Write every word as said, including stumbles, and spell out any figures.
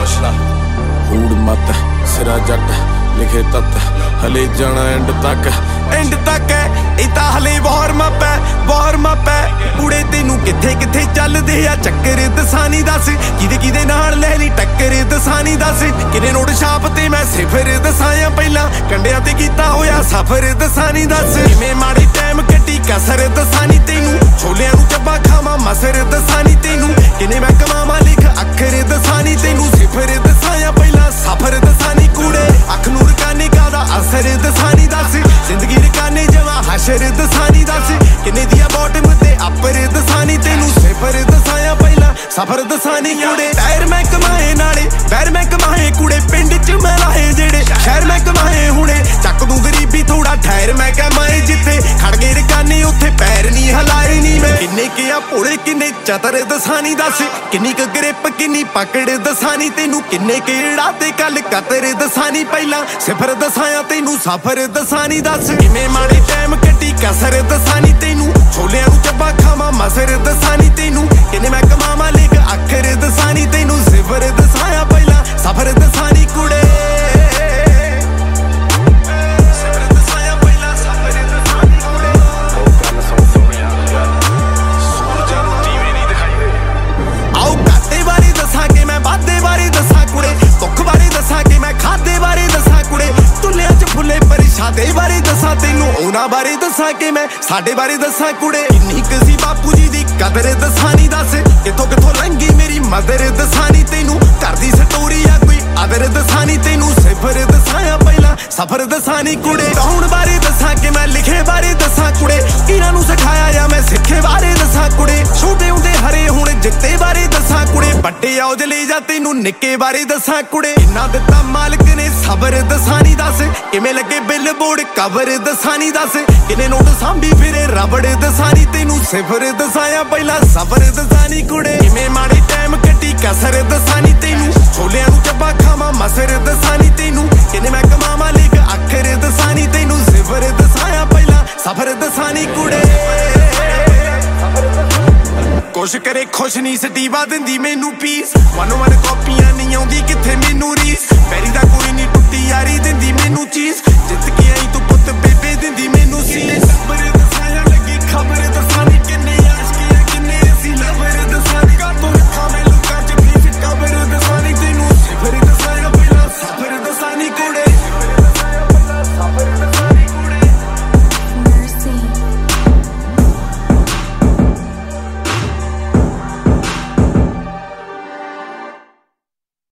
हौसला हूड़ मत सिरा जट लिखे तत हले जाना एंड तक एंड तक है इता हले वार्म अप है वार्म अप है कुड़े तेनू किथे किथे चलदे आ चक्कर दसानी दस किदे किदे नाल ले ली टक्कर दसानी दस किने नोट छाप ते मैं सिफर दसाया पहला कंडियां ते कीता होया सफर दसानी दस किवें माड़े टाइम कट्टी कसर दसानी तेनू छोलियां नू चब्बा खावां मसर दसानी तेनू किने मैं कमावां लिख अखर दसानी तेनू सिफर दसाया पहला सफर दसानी कूड़े अख नूर काने का असर दसानी दस जिंदगी रकाने जवा हशर दसानी दस किने दिया बॉटम ते अपर दसानी तेनू सिफर दसाया पहला सफर दसानी कूड़े टायर मैं कमाए नाले पैर मैं कमाए कूड़े पिंड च मैं लाए जेड़े शहर मैं कमाए हुणे चक दूं गरीबी थोड़ा ठहर मैं कमाए जिथे खड़ गए रकाने उत्थे पैर नहीं हलाए नहीं मैं किन्ने के आ भोले किन्ने चतर दसानी दस किन्नी क ग्रिप किन्नी पकड़ दसानी तेनू किन्ने के ते कल कतर दसानी पहला सिफर दसाया तेनू सफर दसानी दस किवें माड़े टाइम कट्टी कसर दसानी तेनू छोलियां नू चब्बा खावां मसर दसानी तेनू किने मैं कमावां लिख अखर दसानी तेनू सिफर दसाया पहला सफर दसानी कुड़े साडे बारे दसा तेनू उन्हां बारे दसा के मैं साडे बारे दसा कुड़े किन्नी कसी बापू जी दी कदर दसानी दस किथों किथों लंघी मेरी मदर दसानी तेनू घर दी स्टोरी आ कोई अदर दसानी तेनू सिफर दसाया पहला सफर दसानी कुड़े गाउण बारे दसा के मैं लिखे बारे दसा कुड़े इन्हां नू सिखाया या मैं सिखे बारे दसा कुड़े छोटे हुंदे हरे हुण जित्ते बारे दसा कुड़े बड्डे औज ले जा तेनू निक्के बारे दसा कुड़े इन्ना दित्ता मालिक ने सबर दसानी दस किवें लगे बिल बोर्ड कवर दसानी दस किने नोट सांभी फिरे रबड़ दसानी तेनू सिफर दसाया पहला सफर दसानी कुड़े किवें माड़े टाइम कट्टी कसर दसानी तेनू छोलियां नू चब्बा खावां मसर दसानी तेनू किने मैं कमावां लिख अखर दसानी तेनू सिफर दसाया पहला सफर दसानी कुड़े कुछ करे खुश नहीं सटीवा दिंदी मैनू पीस वन वन कॉपियां नहीं आउंदी किथे मैनू रीस पैरी दा कोई नहीं टुट्टी यारी दिंदी मैनू चीज जित के आई तू